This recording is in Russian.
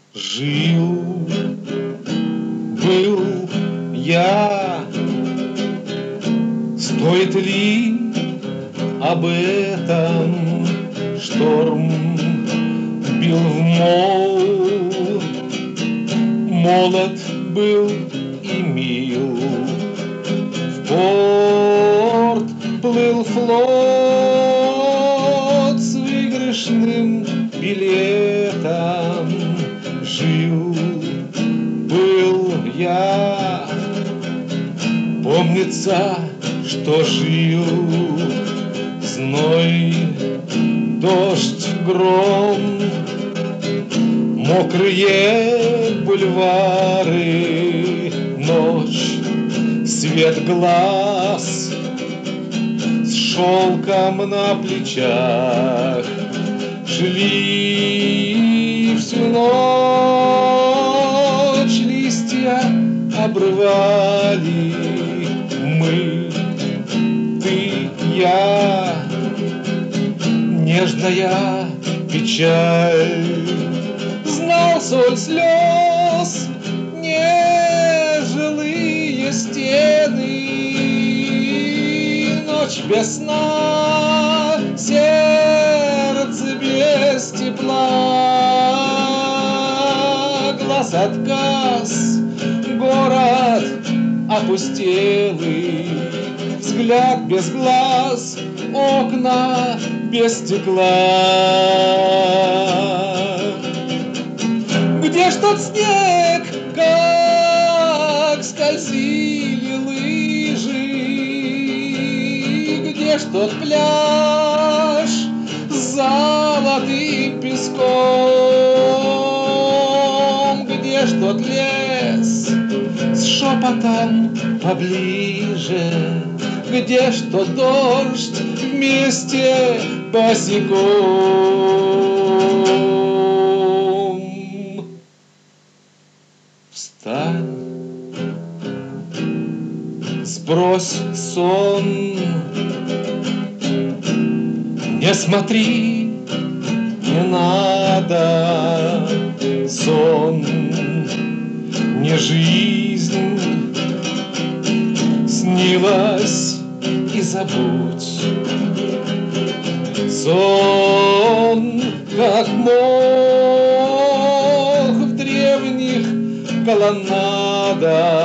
Жил, был я, стоит ли об этом? Шторм бил в мол, молод был и мил. В порт плыл флот с выигрышным билетом. Жил, был я, помнится, что жил. Зной, дождь, гром, мокрые бульвары, ночь, свет глаз, с шелком на плечах. Шли всю ночь, листья обрывали. Мы, ты, я, нежная печаль. Знал соль слез нежилые стены. Ночь без сна, сердце без тепла. Глаз отказ, город опустелый. Взгляд без глаз, окна без стекла. Где ж тот снег, как скользили лыжи? Где ж тот пляж с золотым песком? Где ж тот лес с шепотом поближе? Где ж тот дождь вместе босиком? Встань, сбрось сон, не смотри, не надо. Сон не жизнь, снилась и забудь. Сон, как мох в древних колоннадах.